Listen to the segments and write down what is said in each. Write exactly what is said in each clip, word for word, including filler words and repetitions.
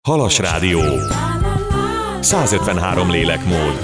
Halas Rádió. százötvenhárom lélekmód.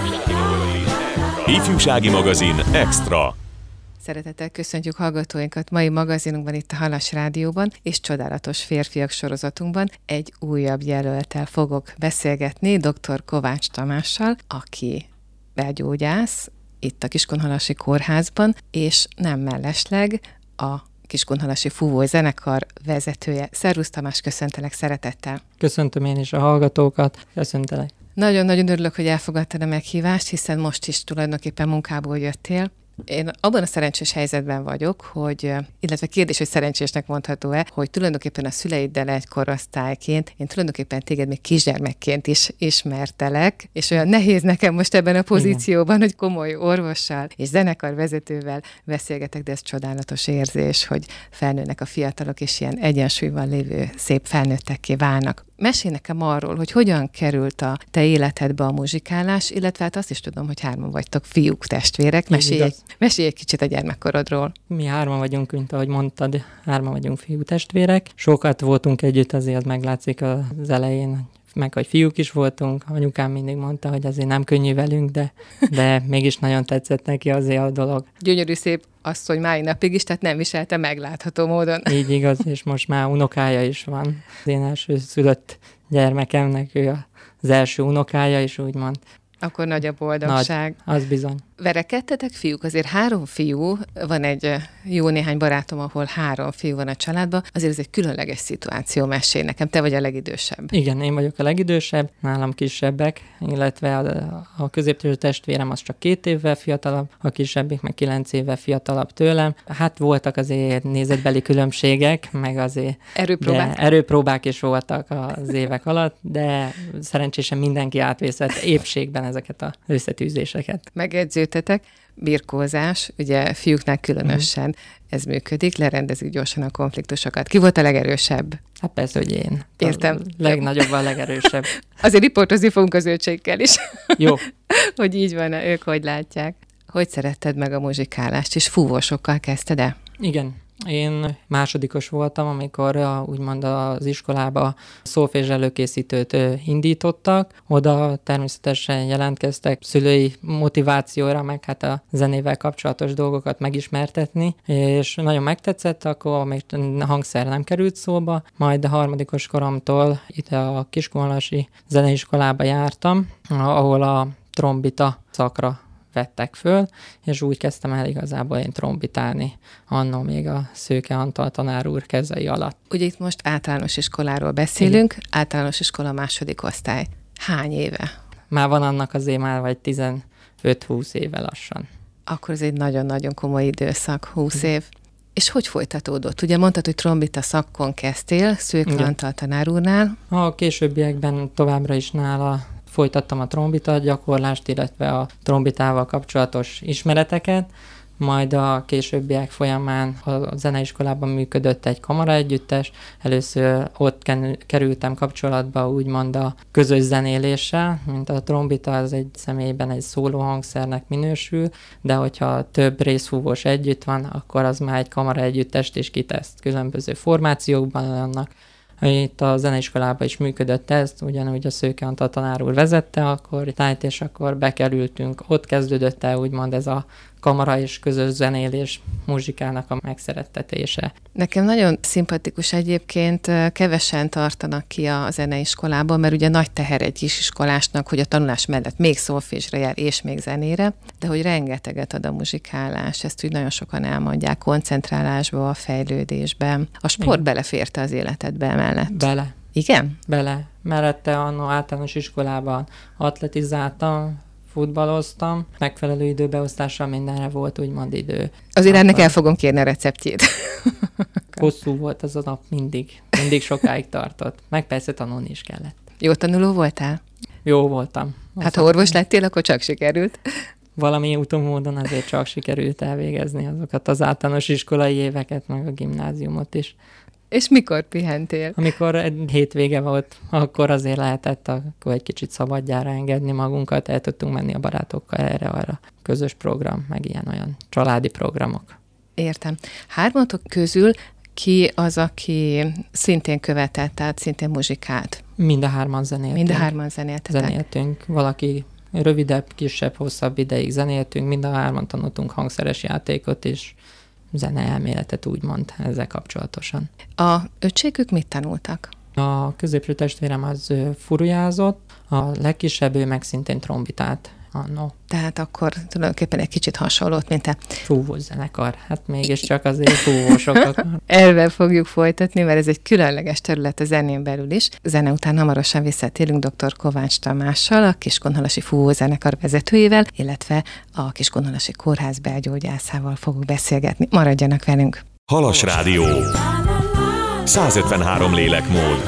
Ifjúsági magazin Extra. Szeretettel köszöntjük hallgatóinkat mai magazinunkban itt a Halas Rádióban, és csodálatos férfiak sorozatunkban egy újabb jelölttel fogok beszélgetni, dr. Kovács Tamással, aki belgyógyász itt a Kiskunhalasi Kórházban, és nem mellesleg a Kiskunhalasi Fúvó zenekar vezetője. Szervusz Tamás, köszöntelek szeretettel. Köszöntöm én is a hallgatókat, köszöntelek. Nagyon-nagyon örülök, hogy elfogadtad a meghívást, hiszen most is tulajdonképpen munkából jöttél. Én abban a szerencsés helyzetben vagyok, hogy, illetve kérdés, hogy szerencsésnek mondható-e, hogy tulajdonképpen a szüleiddel egy korosztályként, én tulajdonképpen téged még kisgyermekként is ismertelek, és olyan nehéz nekem most ebben a pozícióban, igen, hogy komoly orvossal és zenekarvezetővel beszélgetek, de ez csodálatos érzés, hogy felnőnek a fiatalok, és ilyen egyensúlyban lévő szép felnőttekké válnak. Mesélj nekem arról, hogy hogyan került a te életedbe a muzsikálás, illetve hát azt is tudom, hogy hárman vagytok fiúk, testvérek. Mesélj egy, mesélj egy kicsit a gyermekkorodról. Mi hárman vagyunk, mint ahogy mondtad, hárman vagyunk fiú testvérek. Sokat voltunk együtt, azért az meglátszik az elején, meg hogy fiúk is voltunk. Anyukám mindig mondta, hogy azért nem könnyű velünk, de, de mégis nagyon tetszett neki azért a dolog. Gyönyörű szép asszony mai napig is, tehát nem viselte meglátható módon. Így igaz, és most már unokája is van. Az én első szülött gyermekemnek ő az első unokája is, úgymond. Akkor nagy a boldogság. Nagy, az bizony. Verekedtetek fiúk? Azért három fiú, van egy jó néhány barátom, ahol három fiú van a családban, azért ez egy különleges szituáció, mesélj nekem, te vagy a legidősebb. Igen, én vagyok a legidősebb, nálam kisebbek, illetve a, a középső testvérem az csak két évvel fiatalabb, a kisebbik meg kilenc évvel fiatalabb tőlem. Hát voltak azért nézetbeli különbségek, meg azért erőpróbák. erőpróbák is voltak az évek alatt, de szerencsésen mindenki átvészett épségben ezeket az összetűzéseket. Megedződtetek, birkózás, ugye fiúknál különösen mm. ez működik, lerendezik gyorsan a konfliktusokat. Ki volt a legerősebb? Hát persze, hogy én. Értem. A legnagyobb, a legerősebb. Azért riportozni fogunk az öcsékkel is. Jó. Hogy így van, ők hogy látják. Hogy szeretted meg a muzsikálást, és fúvósokkal kezdted el? Igen. Én másodikos voltam, amikor a, úgymond az iskolába szólfés előkészítőt indítottak. Oda természetesen jelentkeztek szülői motivációra, meg hát a zenével kapcsolatos dolgokat megismertetni, és nagyon megtetszett, akkor még hangszer nem került szóba, majd a harmadikos koromtól itt a Kiskunhalasi Zeneiskolába jártam, ahol a trombita szakra vettek föl, és úgy kezdtem el igazából én trombitálni annó még a Szőke Antal tanár úr kezei alatt. Ugye itt most általános iskoláról beszélünk, igen. Általános iskola második osztály. Hány éve? Már van annak azért már vagy tizenöt-húsz éve lassan. Akkor ez egy nagyon-nagyon komoly időszak, húsz év. És hogy folytatódott? Ugye mondtad, hogy trombita szakkon kezdtél, Szőke Antal tanár úrnál. A későbbiekben továbbra is nála folytattam a trombita gyakorlást, illetve a trombitával kapcsolatos ismereteket, majd a későbbiek folyamán a zeneiskolában működött egy kamaraegyüttes, először ott kerültem kapcsolatba úgymond a közös zenéléssel, mint a trombita az egy személyben egy szólóhangszernek minősül, de hogyha több részfúvós együtt van, akkor az már egy kamaraegyüttest is kitesz. Különböző formációkban vannak. Itt a zeneiskolában is működött ez, ugyanúgy a Szőke Antal tanár úr vezette akkor tájt, és akkor bekerültünk. Ott kezdődött el úgymond ez a kamara és közös zenélés muzsikának a megszerettetése. Nekem nagyon szimpatikus egyébként, kevesen tartanak ki a zeneiskolában, mert ugye nagy teher egy kisiskolásnak, hogy a tanulás mellett még szólfésre jár, és még zenére, de hogy rengeteget ad a muzsikálás, ezt úgy nagyon sokan elmondják, koncentrálásba, a fejlődésben. A sport igen. beleférte az életedbe emellett? Bele. Igen? Bele. Mellette annó általános iskolában atletizáltam, futballoztam, megfelelő időbeosztással mindenre volt úgymond idő. Azért akkor ennek el fogom kérni a receptjét. Hosszú volt az a nap mindig. Mindig sokáig tartott. Meg persze tanulni is kellett. Jó tanuló voltál? Jó voltam. Hát ha orvos lettél, akkor csak sikerült. Valami úton módon azért csak sikerült elvégezni azokat az általános iskolai éveket, meg a gimnáziumot is. És mikor pihentél? Amikor egy hétvége volt, akkor azért lehetett akkor egy kicsit szabadjára engedni magunkat, el tudtunk menni a barátokkal erre-arra. Közös program, meg ilyen-olyan családi programok. Értem. Hármatok közül ki az, aki szintén követett, tehát szintén muzsikált? Mind a hárman zenéltünk. Mind a hárman zenéltetek. Zenéltünk. Valaki rövidebb, kisebb, hosszabb ideig zenéltünk, mind a hárman tanultunk hangszeres játékot, és zeneelméletet úgymond ezzel kapcsolatosan. A öcségük mit tanultak? A középső testvérem az furujázott, a legkisebb ő meg szintén trombitát. Anno. Tehát akkor tulajdonképpen egy kicsit hasonlót, mint te. Fúvós zenekar. Hát mégiscsak azért fúvósok akar. Elvel fogjuk folytatni, mert ez egy különleges terület a zenén belül is. Zene után hamarosan visszatérünk dr. Kovács Tamással, a Kiskunhalasi Fúvózenekar vezetőjével, illetve a Kiskunhalasi Kórház belgyógyászával fogunk beszélgetni. Maradjanak velünk! Halas Rádió. százötvenhárom lélekmód.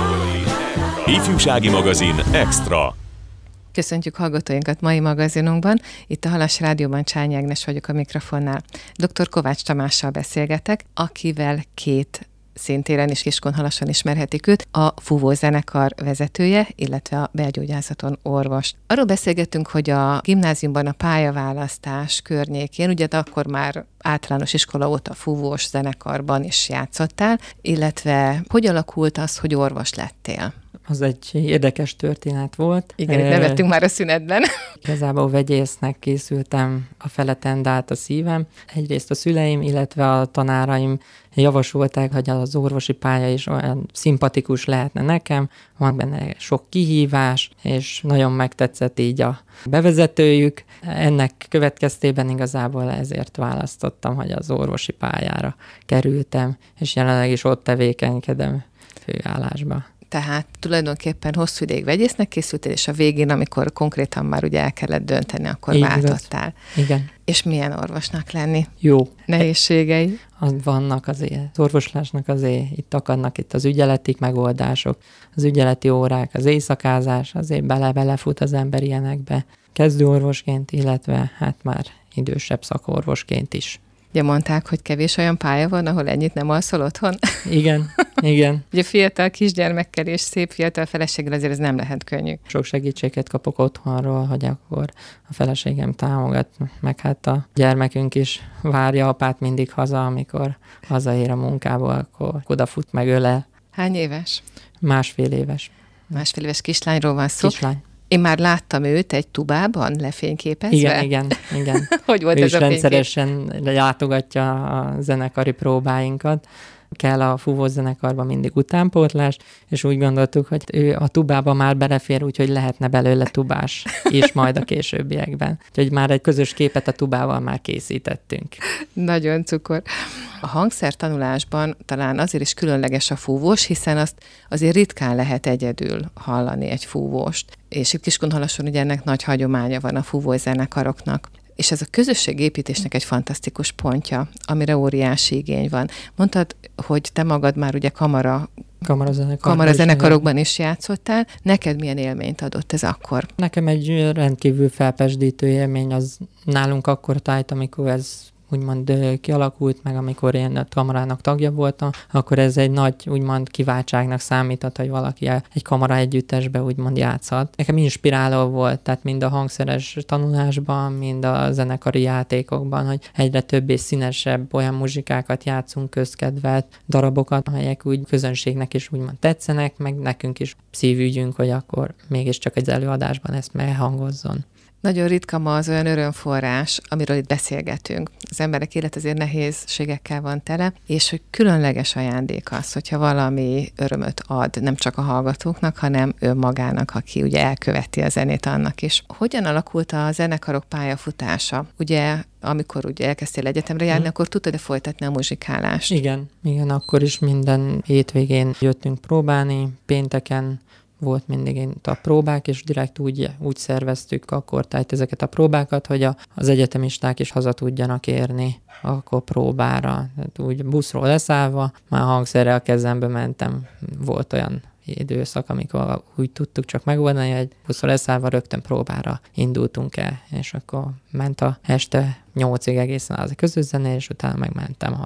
Ifjúsági magazin Extra. Köszöntjük hallgatóinkat mai magazinunkban. Itt a Halas Rádióban Csányi Ágnes vagyok a mikrofonnál. dr. Kovács Tamással beszélgetek, akivel két szintéren és Kiskunhalason ismerhetik őt, a Fúvózenekar vezetője, illetve a belgyógyászaton orvos. Arról beszélgettünk, hogy a gimnáziumban a pályaválasztás környékén, ugye akkor már általános iskola óta fúvós zenekarban is játszottál, illetve hogy alakult az, hogy orvos lettél? Az egy érdekes történet volt. Igen, itt nevettünk már a szünetben. Igazából vegyésznek készültem, a feleten állt a szívem. Egyrészt a szüleim, illetve a tanáraim javasolták, hogy az orvosi pálya is olyan szimpatikus lehetne nekem, van benne sok kihívás, és nagyon megtetszett így a bevezetőjük. Ennek következtében igazából ezért választottam, hogy az orvosi pályára kerültem, és jelenleg is ott tevékenykedem főállásba. Tehát tulajdonképpen hosszú ideig vegyésznek készültél, és a végén, amikor konkrétan már ugye el kellett dönteni, akkor így váltottál. Az. Igen. És milyen orvosnak lenni? Jó. Nehézségei? Az vannak azért. Az orvoslásnak azért itt akadnak itt az ügyeleti megoldások, az ügyeleti órák, az éjszakázás, azért bele-belefut az ember ilyenekbe. Kezdőorvosként, illetve hát már idősebb szakorvosként is. Ugye mondták, hogy kevés olyan pálya van, ahol ennyit nem alszol otthon? Igen, igen. Ugye fiatal kisgyermekkel és szép fiatal feleséggel azért ez nem lehet könnyű. Sok segítséget kapok otthonról, hogy akkor a feleségem támogat, meg hát a gyermekünk is várja apát mindig haza, amikor hazaér a munkából, akkor odafut meg ölel. Hány éves? Másfél éves. Másfél éves kislányról van szó. Kislány. Én már láttam őt egy tubában lefényképezve. Igen, igen, igen. Hogy volt ő ez is a rendszeresen látogatja a zenekari próbáinkat. Kell a fúvós zenekarban mindig utánpótlás, és úgy gondoltuk, hogy ő a tubába már belefér, úgyhogy lehetne belőle tubás is majd a későbbiekben. Úgyhogy már egy közös képet a tubával már készítettünk. Nagyon cukor. A hangszertanulásban talán azért is különleges a fúvós, hiszen azt azért ritkán lehet egyedül hallani egy fúvóst. És itt Kiskunhalason ugye ennek nagy hagyománya van a fúvós zenekaroknak. És ez a közösségépítésnek egy fantasztikus pontja, amire óriási igény van. Mondtad, hogy te magad már ugye kamara, kamarazenekar, kamarazenekarokban is játszottál. Neked milyen élményt adott ez akkor? Nekem egy rendkívül felpesdítő élmény az nálunk akkor tájt, amikor ez úgymond kialakult, meg amikor én a kamarának tagja voltam, akkor ez egy nagy, úgymond kiváltságnak számított, hogy valaki egy kamara együttesbe úgymond játszhat. Nekem inspiráló volt, tehát mind a hangszeres tanulásban, mind a zenekari játékokban, hogy egyre több és színesebb olyan muzsikákat játszunk, közkedvelt darabokat, amelyek úgy közönségnek is úgymond tetszenek, meg nekünk is szívügyünk, hogy akkor mégiscsak egy előadásban ezt meghangozzon. Nagyon ritka ma az olyan örömforrás, amiről itt beszélgetünk. Az emberek élet azért nehézségekkel van tele, és hogy különleges ajándék az, hogyha valami örömöt ad nem csak a hallgatóknak, hanem önmagának, aki ugye elköveti a zenét annak is. Hogyan alakult a zenekarok pályafutása? Ugye amikor ugye elkezdtél egyetemre járni, hmm. akkor tudtad-e folytatni a muzsikálást? Igen, igen, akkor is minden hétvégén jöttünk próbálni, pénteken volt mindig a próbák, és direkt úgy, úgy szerveztük akkor tehát ezeket a próbákat, hogy a, az egyetemisták is haza tudjanak érni akkor próbára. Tehát úgy buszról leszállva, már hangszerrel a kezembe mentem. Volt olyan időszak, amikor úgy tudtuk csak megoldani, hogy buszról leszállva rögtön próbára indultunk el, és akkor ment a este nyolcig egészen az a közös zene, és utána megmentem haza.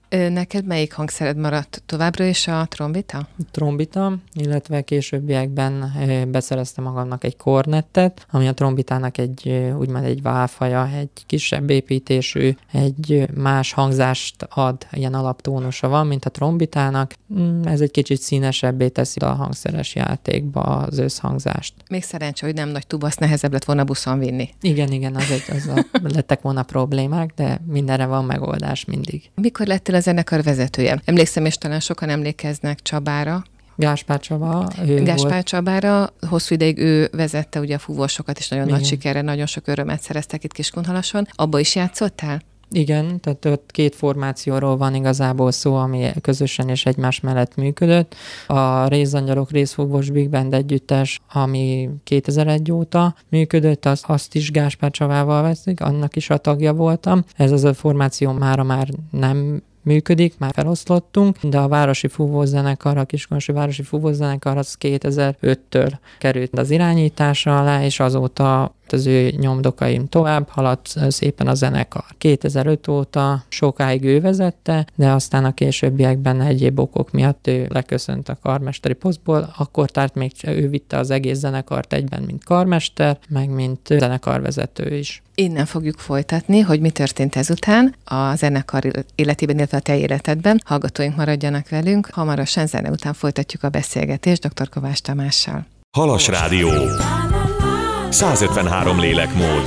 Neked melyik hangszered maradt továbbra is, a trombita? Trombita, illetve későbbiekben beszereztem magamnak egy kornettet, ami a trombitának egy úgymond egy válfaja, egy kisebb építésű, egy más hangzást ad, ilyen alaptónusa van, mint a trombitának. Ez egy kicsit színesebbé teszi a hangszeres játékba az összhangzást. Még szerencsé, hogy nem nagy tuba, azt nehezebb lett volna buszon vinni. Igen, igen, az egy, az a, lettek volna problémák, de mindenre van megoldás mindig. Mikor lettél a zenekar vezetője? Emlékszem, és talán sokan emlékeznek Csabára. Gáspár Csaba. Ő Gáspár volt. Csabára, hosszú ideig ő vezette ugye a fúvósokat, és nagyon Igen. nagy sikerre, nagyon sok örömet szereztek itt Kiskunhalason. Abba is játszottál? Igen, tehát ott két formációról van igazából szó, ami közösen és egymás mellett működött. A Rézangyalok Részfúvós Big Band együttes, ami kétezer-egy óta működött, az, azt is Gáspár Csabával veszik, annak is a tagja voltam. Ez az a formáció mára már nem működik, már feloszlottunk, de a Városi Fúvózenekar, a Kiskunhalasi Városi Fúvózenekar az kétezer-öttől került az irányításra alá, és azóta az ő nyomdokaim tovább haladt szépen a zenekar. kétezer-öt óta sokáig ő vezette, de aztán a későbbiekben egyéb okok miatt ő leköszönt a karmesteri posztból, akkor tárt még ő vitte az egész zenekart egyben, mint karmester, meg mint zenekarvezető is. Innen fogjuk folytatni, hogy mi történt ezután a zenekar életében, illetve a te életedben. Hallgatóink maradjanak velünk, hamarosan zene után folytatjuk a beszélgetést dr. Kovács Tamással. Halas Rádió. százötvenhárom lélekmód.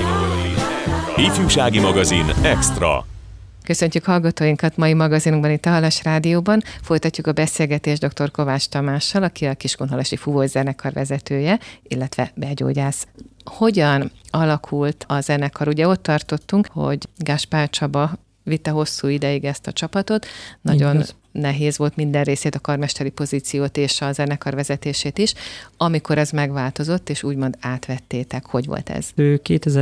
Ifjúsági magazin Extra. Köszöntjük hallgatóinkat mai magazinunkban itt a Halas Rádióban. Folytatjuk a beszélgetést dr. Kovács Tamással, aki a Kiskunhalasi Fúvós Zenekar vezetője, illetve belgyógyász. Hogyan alakult a zenekar? Ugye ott tartottunk, hogy Gáspár Csaba vitte hosszú ideig ezt a csapatot. Nagyon Igaz. nehéz volt minden részét, a karmesteri pozíciót és a zenekar vezetését is. Amikor ez megváltozott, és úgymond átvettétek, hogy volt ez? Ő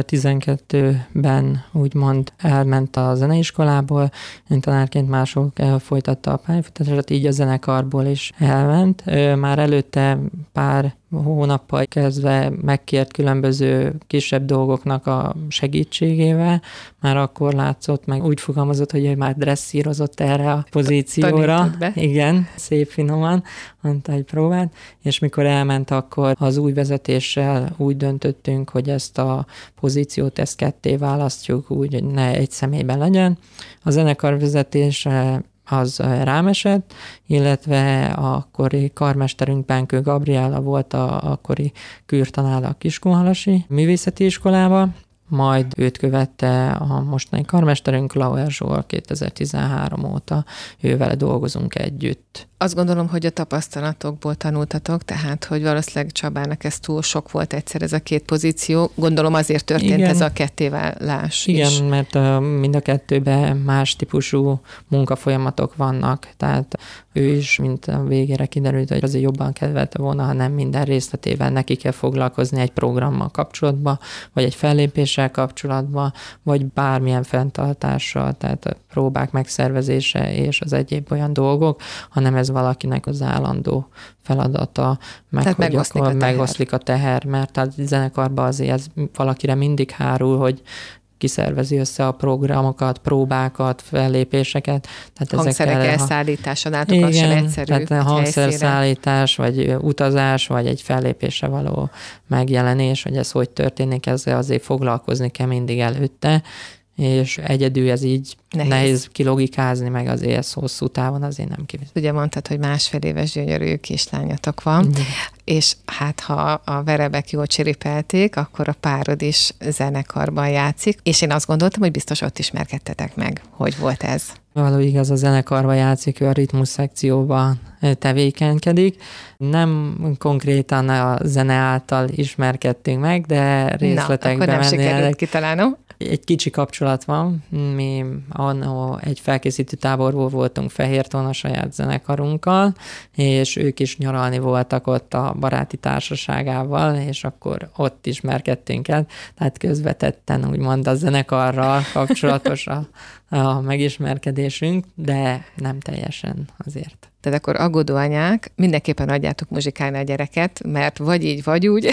kétezer-tizenkettőben úgymond elment a zeneiskolából, én tanárként mások folytatta a pályafutását, így a zenekarból is elment. Már előtte pár hónappal kezdve megkért különböző kisebb dolgoknak a segítségével. Már akkor látszott, meg úgy fogalmazott, hogy ő már dresszírozott erre a pozícióra. Igen, szép finoman, mondta, hogy próbált. És mikor elment, akkor az új vezetéssel úgy döntöttünk, hogy ezt a pozíciót, ezt ketté választjuk, úgy, hogy ne egy személyben legyen. A zenekar vezetése az rám esett, illetve akkori karmesterünk Benkő Gabriella volt a akkori kürtanál a Kiskunhalasi Művészeti Iskolába, majd őt követte a mostani karmesterünk Lauer Zsolt kétezer-tizenhárom óta, ővele dolgozunk együtt. Azt gondolom, hogy a tapasztalatokból tanultatok, tehát, hogy valószínűleg Csabának ez túl sok volt egyszer ez a két pozíció. Gondolom azért történt Igen. ez a kettéválás Igen, is. mert uh, mind a kettőben más típusú munkafolyamatok vannak, tehát ő is, mint a végére kiderült, hogy azért jobban kedvelte volna, ha nem minden részletével neki kell foglalkozni egy programmal kapcsolatban, vagy egy fellépéssel kapcsolatban, vagy bármilyen fenntartással, tehát a próbák megszervezése és az egyéb olyan dolgok, hanem ez valakinek az állandó feladata, meg tehát hogy megoszlik akkor a teher. megoszlik a teher, mert a zenekarban azért ez valakire mindig hárul, hogy kiszervezi össze a programokat, próbákat, fellépéseket. Tehát hangszerek ezekkel, elszállítása, nátok az sem egyszerű. tehát a hangszerszállítás, vagy utazás, vagy egy fellépésre való megjelenés, hogy ez hogy történik, ezzel azért foglalkozni kell mindig előtte, és egyedül ez így nehéz, nehéz kilogikázni, meg azért ez hosszú távon azért nem kivizet. Ugye mondtad, hogy másfél éves gyönyörű kislányatok van, mm. és hát ha a verebek jól csiripelték, akkor a párod is zenekarban játszik, és én azt gondoltam, hogy biztos ott ismerkedtetek meg. Hogy volt ez? Való igaz, a zenekarban játszik, ő a ritmus szekcióban tevékenykedik. Nem konkrétan a zene által ismerkedtünk meg, de részletekbe Na, akkor nem menni. sikerült kitalálnom. Egy kicsi kapcsolat van, mi annó egy felkészítő táborból voltunk Fehérton a saját zenekarunkkal, és ők is nyaralni voltak ott a baráti társaságával, és akkor ott ismerkedtünk el, tehát közvetetten úgymond a zenekarral kapcsolatos a, a megismerkedésünk, de nem teljesen azért. Tehát akkor aggódó anyák, mindenképpen adjátok muzsikálni a gyereket, mert vagy így, vagy úgy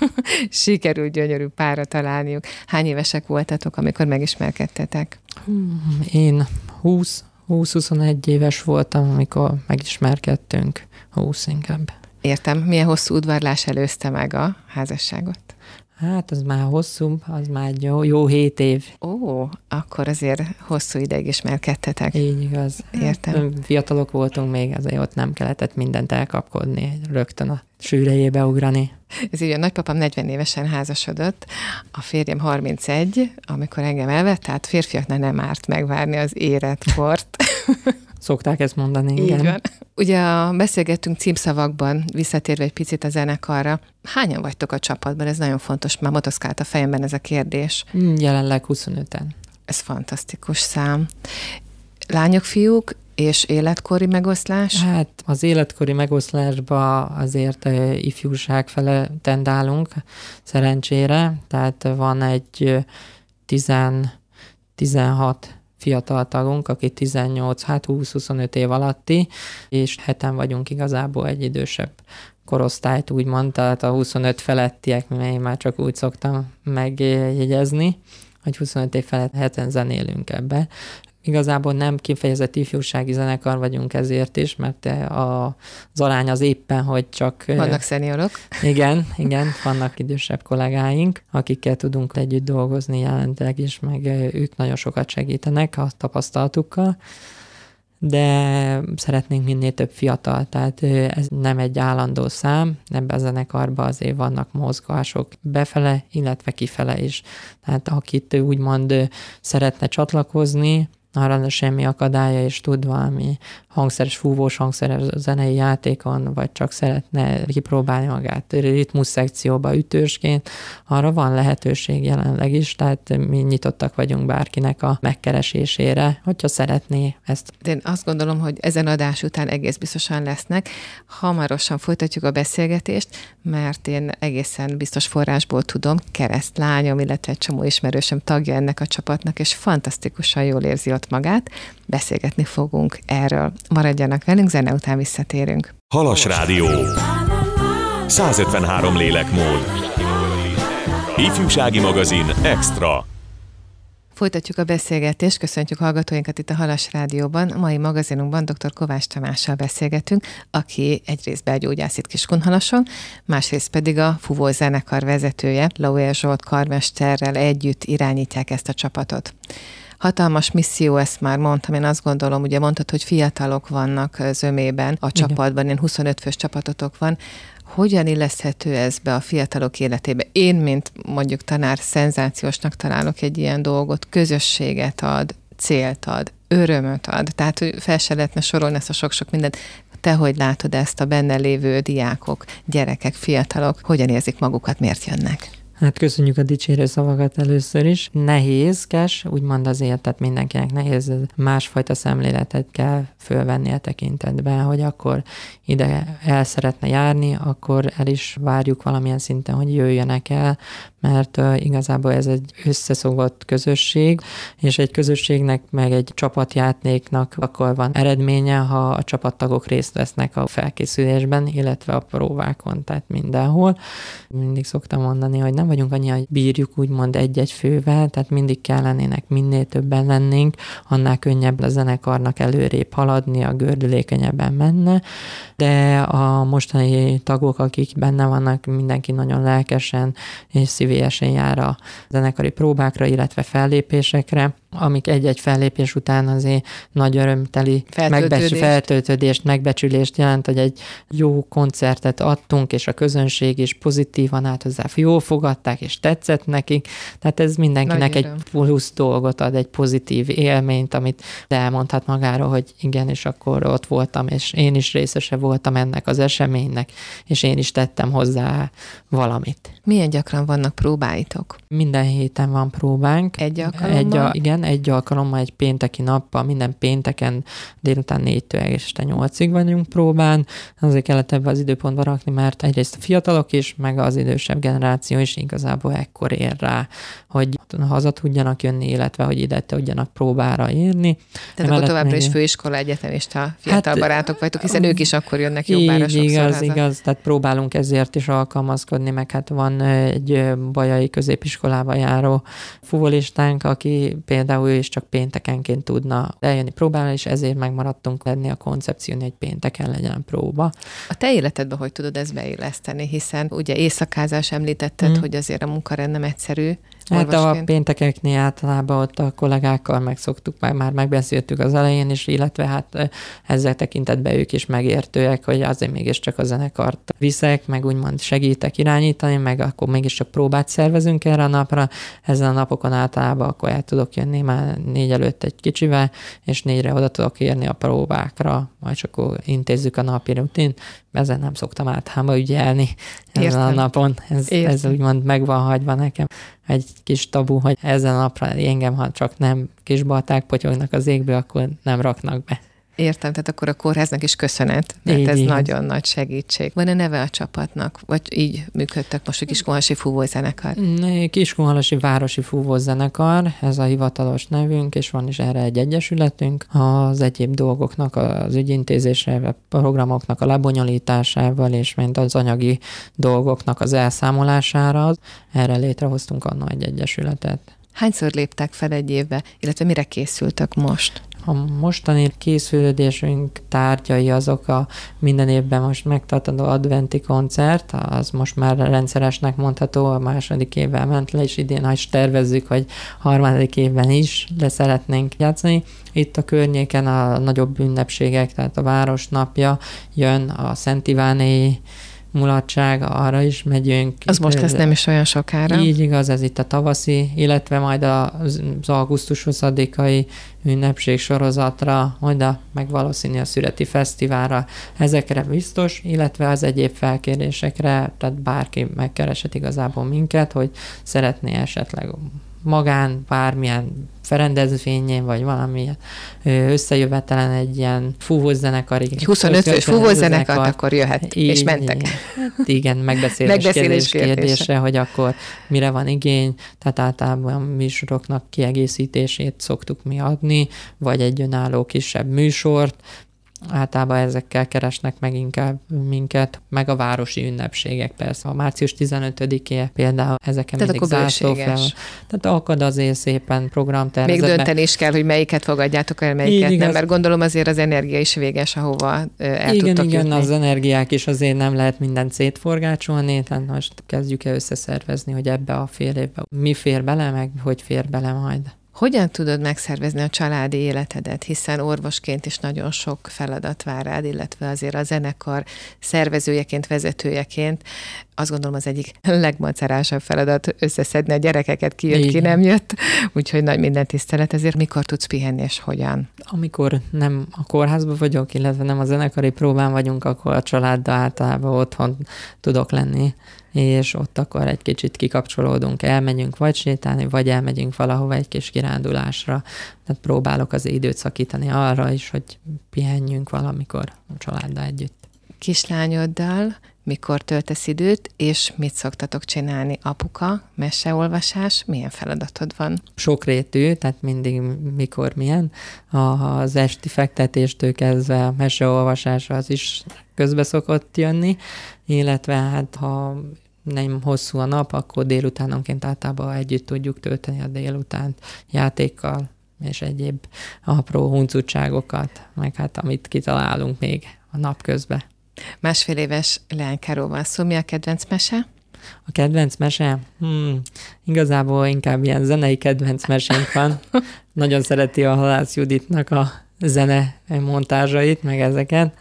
sikerült gyönyörű párra találniuk. Hány évesek voltatok, amikor megismerkedtetek? Én húsz húsz-huszonegy éves voltam, amikor megismerkedtünk, húsz inkább. Értem. Milyen hosszú udvarlás előzte meg a házasságot? Hát az már hosszú, az már jó, jó hét év. Ó, akkor azért hosszú ideig ismerkedtetek. Így igaz. Értem. Fiatalok voltunk még, azért ott nem kellett mindent elkapkodni, rögtön a sűrejébe ugrani. Ez így a nagypapám negyven évesen házasodott, a férjem harmincegy, amikor engem elvett, tehát férfiaknak nem árt megvárni az életkort. Szokták ezt mondani, igen. Így van. Ugye beszélgettünk címszavakban, visszatérve egy picit a zenekarra. Hányan vagytok a csapatban? Ez nagyon fontos, már motoszkált a fejemben ez a kérdés. Jelenleg huszonöten. Ez fantasztikus szám. Lányok, fiúk és életkori megoszlás? Hát az életkori megoszlásba azért ifjúság fele tendálunk, szerencsére. Tehát van egy tizenhat fiatal tagunk, aki tizennyolc, hát húsz-huszonöt év alatti, és heten vagyunk igazából egy idősebb korosztályt, úgymond, tehát a huszonöt felettiek, mert én már csak úgy szoktam megjegyezni, hogy huszonöt év felett heten zenélünk ebbe. Igazából nem kifejezett ifjúsági zenekar vagyunk ezért is, mert a, az arány az éppen, hogy csak... Vannak szeniorok. Igen, igen, vannak idősebb kollégáink, akikkel tudunk együtt dolgozni jelenleg is, meg ők nagyon sokat segítenek a tapasztalatukkal, de szeretnénk minél több fiatal, tehát ez nem egy állandó szám, ebben a zenekarban azért vannak mozgások befele, illetve kifele is. Tehát akit úgymond szeretne csatlakozni, arra semmi akadálya, és tud valami hangszeres, fúvós hangszeres zenei játékon, vagy csak szeretne kipróbálni magát ritmus szekcióba ütősként, arra van lehetőség jelenleg is, tehát mi nyitottak vagyunk bárkinek a megkeresésére, hogyha szeretné ezt. Én azt gondolom, hogy ezen adás után egész biztosan lesznek. Hamarosan folytatjuk a beszélgetést, mert én egészen biztos forrásból tudom, keresztlányom, illetve egy csomó ismerősöm tagja ennek a csapatnak, és fantasztikusan jól érzi ott magát. Beszélgetni fogunk erről. Maradjanak velünk, zene után visszatérünk. Halas Rádió. százötvenhárom lélekmód. Ifjúsági magazin Extra. Folytatjuk a beszélgetést, köszöntjük hallgatóinkat itt a Halas Rádióban. A mai magazinunkban dr. Kovács Tamással beszélgetünk, aki egyrészt belgyógyász itt Kiskunhalason, másrészt pedig a Fúvó zenekar vezetője, Lauer Zsolt karmesterrel együtt irányítják ezt a csapatot. Hatalmas misszió, ezt már mondtam, én azt gondolom, ugye mondtad, hogy fiatalok vannak zömében a csapatban, ilyen huszonöt fős csapatotok van. Hogyan illeszthető ez be a fiatalok életébe? Én, mint mondjuk tanár, szenzációsnak találok egy ilyen dolgot, közösséget ad, célt ad, örömöt ad, tehát hogy fel se lehetne sorolni ezt a sok-sok mindent. Te hogy látod ezt, a benne lévő diákok, gyerekek, fiatalok, hogyan érzik magukat, miért jönnek? Hát köszönjük a dicsérő szavakat először is. Nehézkes, úgymond azért, tehát mindenkinek nehéz, másfajta szemléletet kell fölvenni a tekintetben, hogy akkor ide el szeretne járni, akkor el is várjuk valamilyen szinten, hogy jöjjenek el, mert uh, igazából ez egy összeszokott közösség, és egy közösségnek, meg egy csapatjátéknak akkor van eredménye, ha a csapattagok részt vesznek a felkészülésben, illetve a próbákon, tehát mindenhol. Mindig szoktam mondani, hogy nem vagyunk annyi, hogy bírjuk úgymond egy-egy fővel, tehát mindig kellenének, minél többen lennénk, annál könnyebb a zenekarnak előrébb haladni, a gördülé könnyebben menne, de a mostani tagok, akik benne vannak, mindenki nagyon lelkesen és szívélyesen jár a zenekari próbákra, illetve fellépésekre, amik egy-egy fellépés után azért nagy örömteli megbecs- feltöltődést, megbecsülést jelent, hogy egy jó koncertet adtunk, és a közönség is pozitívan állt hozzá, jól fogadták, és tetszett nekik. Tehát ez mindenkinek egy plusz dolgot ad, egy pozitív élményt, amit elmondhat magáról, hogy igen, és akkor ott voltam, és én is részese voltam ennek az eseménynek, és én is tettem hozzá valamit. Milyen gyakran vannak próbáitok? Minden héten van próbánk. Egy alkalommal? Egy a, igen, egy alkalommal, egy pénteki nappal, minden pénteken délután négytől este nyolcig vagyunk próbán. Azért kellett ebbe az időpontba rakni, mert egyrészt a fiatalok is, meg az idősebb generáció is igazából ekkor ér rá, hogy haza tudjanak jönni, illetve hogy ide tudjanak próbára írni. Tehát akkor továbbra is főiskola egyetemista fiatal hát, barátok vagytok, hiszen ők is akkor jönnek jobbára sokszor igaz, haza. igaz, tehát próbálunk ezért is alkalmazkodni, meg hát van egy bajai középiskolába járó fuvolistánk, aki például is csak péntekenként tudna eljönni próbálni, és ezért megmaradtunk lenni a koncepción, hogy pénteken legyen próba. A te életedben hogy tudod ezt beilleszteni, hiszen ugye éjszakázás említetted, hmm. hogy azért a munkarend nem egyszerű. Hát a péntekeknél általában ott a kollégákkal megszoktuk, meg már megbeszéltük az elején is, illetve hát ezzel tekintetben ők is megértőek, hogy azért mégiscsak a zenekart viszek, meg úgymond segítek irányítani, meg akkor mégiscsak próbát szervezünk erre a napra. Ezen a napokon általában akkor el tudok jönni már négy előtt egy kicsivel, és négyre oda tudok érni a próbákra, majd csak akkor intézzük a napi rutin. Ezen nem szoktam általában ügyelni ezen Értem. a napon. Ez, ez úgymond meg van hagyva nekem. Egy kis tabu, hogy ezen a napra engem, ha csak nem kis balták potyognak az égből, akkor nem raknak be. Értem, tehát akkor a kórháznak is köszönet, mert így, ez így. Nagyon nagy segítség. Van-e neve a csapatnak? Vagy így működtök most a Kiskunhalasi Fúvózenekar? Kiskunhalasi Városi Fúvózenekar, ez a hivatalos nevünk, és van is erre egy egyesületünk. Az egyéb dolgoknak, az ügyintézésre, a programoknak a lebonyolításával, és mint az anyagi dolgoknak az elszámolására, erre létrehoztunk anno egy egyesületet. Hányszor léptek fel egy évbe, illetve mire készültök most? A mostani készülődésünk tárgyai azok a minden évben most megtartandó adventi koncert, az most már rendszeresnek mondható, a második évvel ment le, és idén is tervezzük, hogy harmadik évben is le szeretnénk játszani. Itt a környéken a nagyobb ünnepségek, tehát a Városnapja jön, a Szent Ivánéi mulatság, arra is megyünk. Az most lesz nem is olyan sokára. Így igaz, ez itt a tavaszi, illetve majd az augusztus huszadikai ünnepség sorozatra, majd a, meg valószínű a Szüreti Fesztiválra, ezekre biztos, illetve az egyéb felkérésekre, tehát bárki megkereshet igazából minket, hogy szeretné esetleg magán, bármilyen ferendezvényén, vagy valamilyen összejövetelen egy ilyen fúvózenekar. huszonöt fúvózenekart, akkor jöhet, így, és mentek. Igen, igen megbeszélés, megbeszélés kérdése, kérdése, hogy akkor mire van igény, tehát általában a műsoroknak kiegészítését szoktuk mi adni, vagy egy önálló kisebb műsort, általában ezekkel keresnek meg inkább minket, meg a városi ünnepségek persze. A március tizenötödike például ezeken tehát mindig zászló fel. Tehát akad azért szépen programtervezetben. Még dönteni is kell, hogy melyiket fogadjátok el, melyiket így, nem, igaz. Mert gondolom azért az energia is véges, ahova el igen, tudtok igen, jutni. az energiák is azért nem lehet mindent szétforgácsolni, tehát most kezdjük el összeszervezni, hogy ebbe a fél évben mi fér bele, meg hogy fér bele majd. Hogyan tudod megszervezni a családi életedet, hiszen orvosként is nagyon sok feladat vár rád, illetve azért a zenekar szervezőjeként, vezetőjeként azt gondolom az egyik legmacerásabb feladat összeszedni a gyerekeket, ki jött, ki nem jött, úgyhogy nagy minden tisztelet, ezért mikor tudsz pihenni és hogyan? Amikor nem a kórházban vagyok, illetve nem a zenekari próbán vagyunk, akkor a családdal általában otthon tudok lenni, és ott akkor egy kicsit kikapcsolódunk, elmegyünk vagy sétálni, vagy elmegyünk valahova egy kis kirándulásra. Tehát próbálok az időt szakítani arra is, hogy pihenjünk valamikor a családdal együtt. Kislányoddal mikor töltesz időt, és mit szoktatok csinálni? Apuka, meseolvasás, milyen feladatod van? Sokrétű, tehát mindig mikor milyen. Az esti fektetéstől kezdve a meseolvasás az is közbe szokott jönni, illetve hát ha nem hosszú a nap, akkor délutánonként általában együtt tudjuk tölteni a délutánt játékkal, és egyéb apró huncutságokat, meg hát amit kitalálunk még a nap közben. Másfél éves leánykáról van szó. Mi a kedvenc mese? A kedvenc mese? Hmm, igazából inkább ilyen zenei kedvenc mesénk van. Nagyon szereti a Halász Juditnak a zene montázsait, meg ezeket,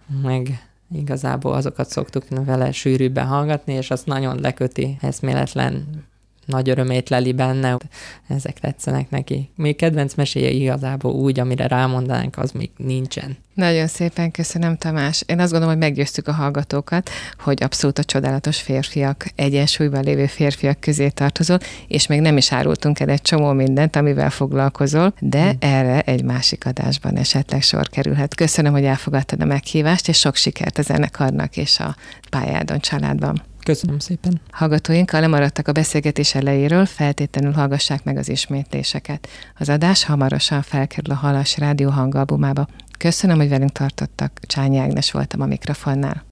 meg igazából azokat szoktuk vele sűrűbben hallgatni, és azt nagyon leköti, eszméletlen nagy örömét leli benne, ezek tetszenek neki. Még kedvenc meséje igazából úgy, amire rámondanánk, az még nincsen. Nagyon szépen köszönöm, Tamás. Én azt gondolom, hogy meggyőztük a hallgatókat, hogy abszolút a csodálatos férfiak, egyensúlyban lévő férfiak közé tartozol, és még nem is árultunk el egy csomó mindent, amivel foglalkozol, de hmm. erre egy másik adásban esetleg sor kerülhet. Köszönöm, hogy elfogadtad a meghívást, és sok sikert a zenekarnak és a pályádon, családban. Köszönöm szépen. Hallgatóink, ha lemaradtak a beszélgetés elejéről, feltétlenül hallgassák meg az ismétléseket. Az adás hamarosan felkerül a Halas Rádió hangalbumába. Köszönöm, hogy velünk tartottak. Csányi Ágnes voltam a mikrofonnál.